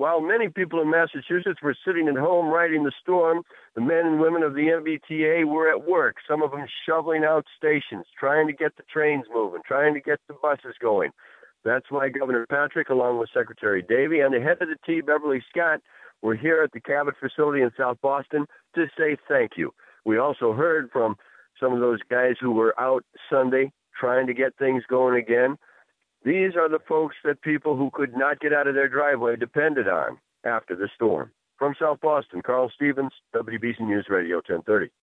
While many people in Massachusetts were sitting at home riding the storm, the men and women of the MBTA were at work, some of them shoveling out stations, trying to get the trains moving, trying to get the buses going. That's why Governor Patrick, along with Secretary Davey and the head of the T, Beverly Scott, were here at the Cabot facility in South Boston to say thank you. We also heard from some of those guys who were out Sunday trying to get things going again. These are the folks that people who could not get out of their driveway depended on after the storm. From South Boston, Carl Stevens, WBC News Radio 1030.